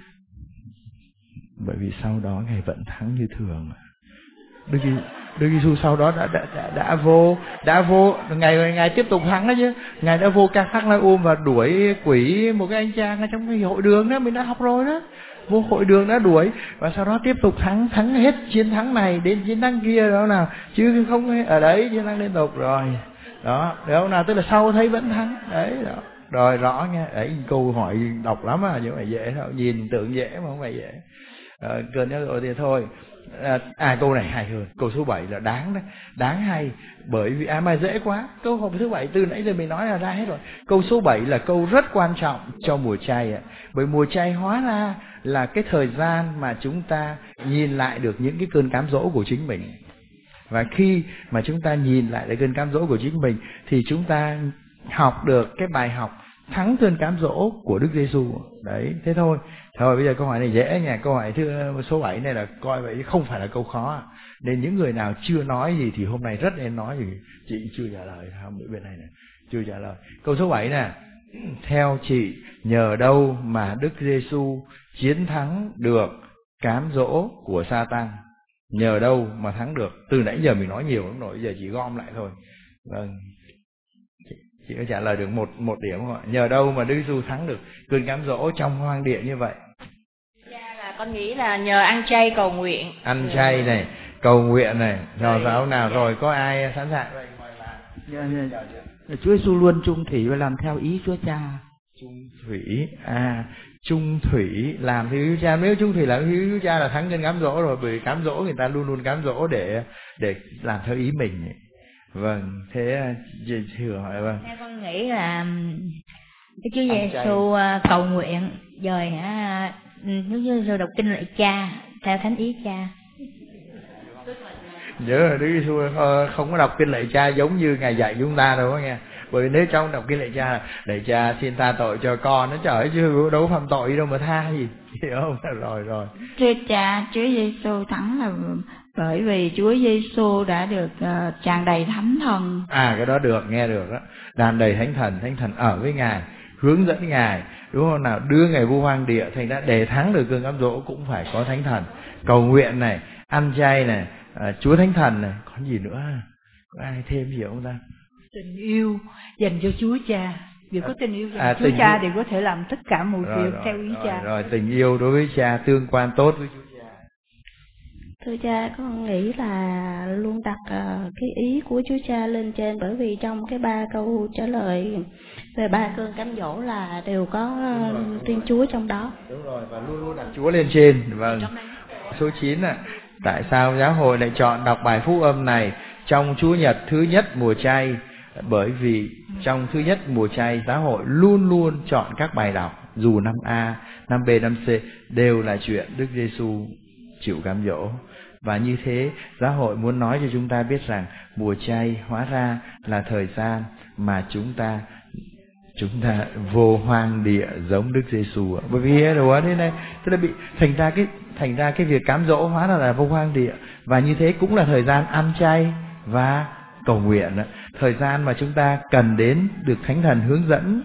bởi vì sau đó Ngài vẫn thắng như thường. Đức Đức Giêsu sau đó đã đã đã, đã vô đã vô ngày ngày tiếp tục thắng đó chứ. Ngài đã vô Ca-phác-la-um và đuổi quỷ một cái anh chàng ở trong cái hội đường đó, mình đã học rồi đó. Vô hội đường đã đuổi và sau đó tiếp tục thắng thắng hết chiến thắng này đến chiến thắng kia đó nào, chứ không ở đấy chiến thắng liên tục rồi đó, đó nào, tức là sau thấy vẫn thắng đấy đó. Rồi rõ nha, đấy câu hỏi đọc lắm à, nhưng mà dễ thôi, nhìn tưởng dễ mà không phải dễ. À, gần nhau rồi thì thôi. À, à câu này hay hơn, câu số bảy là đáng đấy, đáng hay, bởi vì à mà dễ quá. Câu hỏi thứ bảy từ nãy giờ mình nói là ra hết rồi. Câu số bảy là câu rất quan trọng cho mùa chay ạ. Bởi mùa chay hóa ra là cái thời gian mà chúng ta nhìn lại được những cái cơn cám dỗ của chính mình. Và khi mà chúng ta nhìn lại cái cơn cám dỗ của chính mình thì chúng ta học được cái bài học thắng cơn cám dỗ của Đức Giêsu. Đấy, thế thôi. Thôi bây giờ câu hỏi này dễ nha, câu hỏi thứ số bảy này là coi vậy không phải là câu khó. Nên những người nào chưa nói gì thì hôm nay rất nên nói, gì chị chưa trả lời, không ở bên này này, chưa trả lời. Câu số bảy nè. Theo chị, nhờ đâu mà Đức Giêsu chiến thắng được cám dỗ của Sa-tan? Nhờ đâu mà thắng được? Từ nãy giờ mình nói nhiều lắm rồi, giờ chỉ gom lại thôi. Vâng. Chị có trả lời được một một điểm không ạ? Nhờ đâu mà Đức Giêsu thắng được cơn cám dỗ trong hoang địa như vậy? Dạ là con nghĩ là nhờ ăn chay cầu nguyện. Ăn chay này, cầu nguyện này, rồi sao nào rồi có ai sẵn sàng? Dạ, dạ, dạ. Chúa Giêsu luôn trung thủy và làm theo ý Chúa Cha. Trung thủy, à, trung thủy làm theo ý Chúa Cha. Nếu trung thủy làm theo ý Chúa Cha là thắng cơn cám dỗ rồi, bởi cám dỗ người ta luôn luôn cám dỗ để để làm theo ý mình. Vâng, thế chị thừa hỏi vâng. Theo con nghĩ là cái Chúa Giêsu cầu nguyện rồi hả, Chúa Giêsu đọc kinh lạy Cha theo thánh ý Cha. Nhớ là Đức Giêsu không có đọc kinh lạy Cha giống như Ngài dạy chúng ta đâu đó nghe. Bởi nếu trong đọc kinh lạy Cha là lạy Cha xin tha tội cho con, nó trời chứ đâu phạm tội đâu mà tha gì, hiểu không? Rồi rồi. Thưa Cha, Chúa Giêsu thắng là bởi vì Chúa Giêsu đã được uh, tràn đầy thánh thần. À cái đó được, nghe được đó. Tràn đầy thánh thần, thánh thần ở với Ngài, hướng dẫn Ngài, đúng không nào? Đưa Ngài vô hoang địa, thành ra để thắng được cơn cám dỗ cũng phải có thánh thần. Cầu nguyện này, ăn chay này, à, Chúa thánh thần này, còn gì nữa? Có ai thêm gì không ta? Tình yêu dành cho Chúa Cha. Vì có tình yêu dành à, cho Chúa Cha yêu. thì có thể làm tất cả mọi rồi, việc rồi, theo ý rồi, Cha. Rồi tình yêu đối với Cha, tương quan tốt với Chúa Cha. Thưa cha, con nghĩ là luôn đặt uh, cái ý của Chúa Cha lên trên, bởi vì trong cái ba câu trả lời về ba cơn cám dỗ là đều có uh, Thiên Chúa trong đó. Đúng rồi, và luôn luôn đặt Chúa lên trên. Vâng. Số chín ạ. Tại sao giáo hội lại chọn đọc bài phúc âm này trong Chủ nhật thứ nhất mùa chay? Bởi vì trong thứ nhất mùa chay, giáo hội luôn luôn chọn các bài đọc, dù năm A, năm B, năm C đều là chuyện Đức Giêsu chịu cám dỗ. Và như thế, giáo hội muốn nói cho chúng ta biết rằng mùa chay hóa ra là thời gian mà chúng ta chúng ta vô hoang địa giống Đức Giêsu. Bởi vì đồ thế này, tức là bị thành ra cái thành ra cái việc cám dỗ hóa ra là vô hoang địa, và như thế cũng là thời gian ăn chay và cầu nguyện, thời gian mà chúng ta cần đến được Thánh Thần hướng dẫn,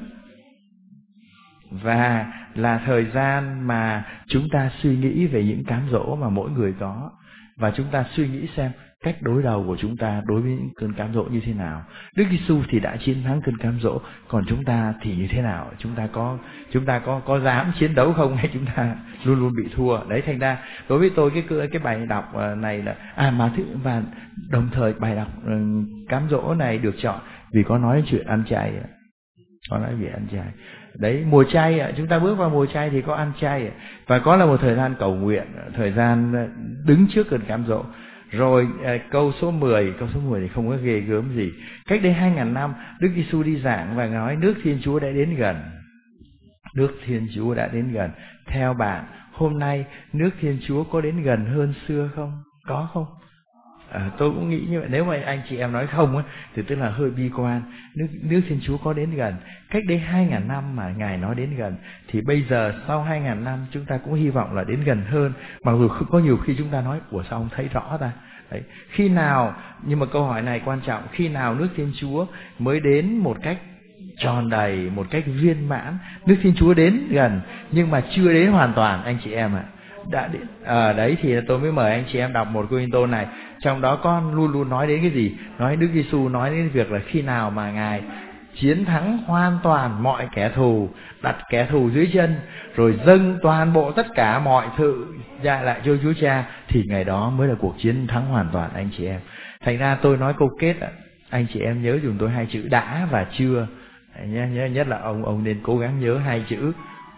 và là thời gian mà chúng ta suy nghĩ về những cám dỗ mà mỗi người có, và chúng ta suy nghĩ xem cách đối đầu của chúng ta đối với những cơn cám dỗ như thế nào. Đức Giêsu thì đã chiến thắng cơn cám dỗ, còn chúng ta thì như thế nào? Chúng ta có chúng ta có có dám chiến đấu không, hay chúng ta luôn luôn bị thua? Đấy, thành ra đối với tôi cái cái bài đọc này là à mà thứ và đồng thời bài đọc cám dỗ này được chọn vì có nói chuyện ăn chay, có nói về ăn chay. Đấy, mùa chay, chúng ta bước vào mùa chay thì có ăn chay, và có là một thời gian cầu nguyện, thời gian đứng trước cơn cám dỗ. Rồi câu số mười, câu số mười thì không có ghê gớm gì. Cách đây hai ngàn năm, Đức Giêsu đi giảng và nói nước Thiên Chúa đã đến gần. Nước Thiên Chúa đã đến gần. Theo bạn, hôm nay nước Thiên Chúa có đến gần hơn xưa không? Có không? À, tôi cũng nghĩ như vậy. Nếu mà anh chị em nói không á, thì tức là hơi bi quan. Nước, nước Thiên Chúa có đến gần. Cách đây hai ngàn năm mà Ngài nói đến gần, thì bây giờ sau hai ngàn năm chúng ta cũng hy vọng là đến gần hơn. Mặc dù có nhiều khi chúng ta nói ủa sao không thấy rõ ta. Đấy. Khi nào, nhưng mà câu hỏi này quan trọng, khi nào nước Thiên Chúa mới đến một cách tròn đầy, một cách viên mãn? Nước Thiên Chúa đến gần nhưng mà chưa đến hoàn toàn, anh chị em ạ. À. Đã đến, à, đấy thì tôi mới mời anh chị em đọc một Cô-rinh-tô này. Trong đó con luôn luôn nói đến cái gì? Nói Đức Giêsu nói đến việc là khi nào mà Ngài chiến thắng hoàn toàn mọi kẻ thù, đặt kẻ thù dưới chân, rồi dâng toàn bộ tất cả mọi sự ra lại cho Chúa Cha, thì ngày đó mới là cuộc chiến thắng hoàn toàn, anh chị em. Thành ra tôi nói câu kết, anh chị em nhớ dùm tôi hai chữ đã và chưa. Nhớ nhất là ông ông nên cố gắng nhớ hai chữ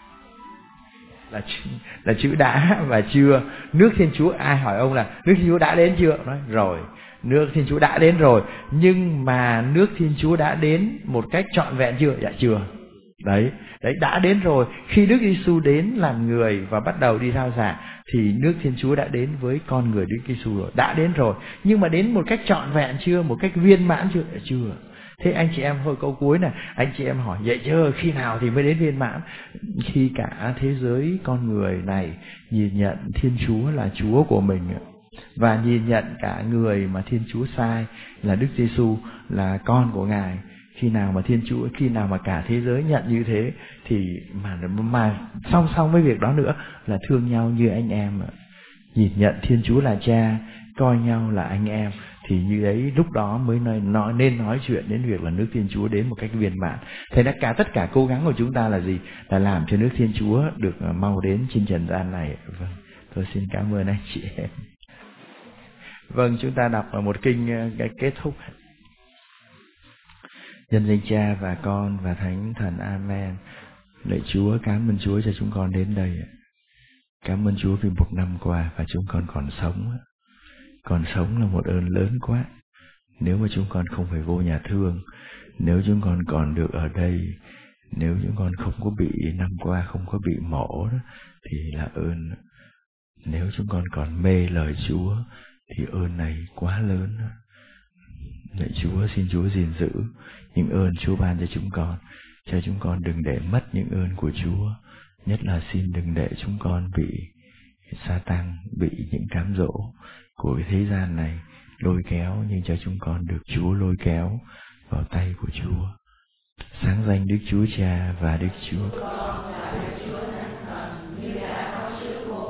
là là chữ đã và chưa. Nước Thiên Chúa, ai hỏi ông là nước Thiên Chúa đã đến chưa? Nói rồi, nước Thiên Chúa đã đến rồi, nhưng mà nước Thiên Chúa đã đến một cách trọn vẹn chưa? Dạ chưa. Đấy, đấy đã đến rồi. Khi Đức Giêsu đến làm người và bắt đầu đi rao giảng, thì nước Thiên Chúa đã đến với con người Đức Giêsu rồi, đã đến rồi. Nhưng mà đến một cách trọn vẹn chưa? Một cách viên mãn chưa? Dạ chưa. Thế anh chị em thôi, câu cuối này, anh chị em hỏi vậy chứ khi nào thì mới đến viên mãn? Khi cả thế giới con người này nhìn nhận Thiên Chúa là Chúa của mình, và nhìn nhận cả người mà Thiên Chúa sai là Đức Giêsu là con của Ngài. Khi nào mà Thiên Chúa, khi nào mà cả thế giới nhận như thế, thì mà mà song song với việc đó nữa là thương nhau như anh em, nhìn nhận Thiên Chúa là Cha, coi nhau là anh em, thì như đấy lúc đó mới nói, nói nên nói chuyện đến việc là nước Thiên Chúa đến một cách viên mãn. Thế là cả tất cả cố gắng của chúng ta là gì? Là làm cho nước Thiên Chúa được mau đến trên trần gian này. Vâng, tôi xin cảm ơn anh chị em. Vâng, chúng ta đọc vào một kinh cái kết thúc. Nhân danh Cha và Con và Thánh Thần. Amen. Lạy Chúa, cảm ơn Chúa cho chúng con đến đây. Cảm ơn Chúa vì một năm qua và chúng con còn sống. Còn sống là một ơn lớn quá. Nếu mà chúng con không phải vô nhà thương, nếu chúng con còn được ở đây, nếu chúng con không có bị năm qua không có bị mổ đó, thì là ơn. Nếu chúng con còn mê lời Chúa thì ơn này quá lớn. Lạy Chúa, xin Chúa gìn giữ những ơn Chúa ban cho chúng con, cho chúng con đừng để mất những ơn của Chúa. Nhất là xin đừng để chúng con bị Sa-tan, bị những cám dỗ của cái thế gian này lôi kéo, nhưng cho chúng con được Chúa lôi kéo vào tay của Chúa. Sáng danh Đức Chúa Cha và Đức Chúa Con.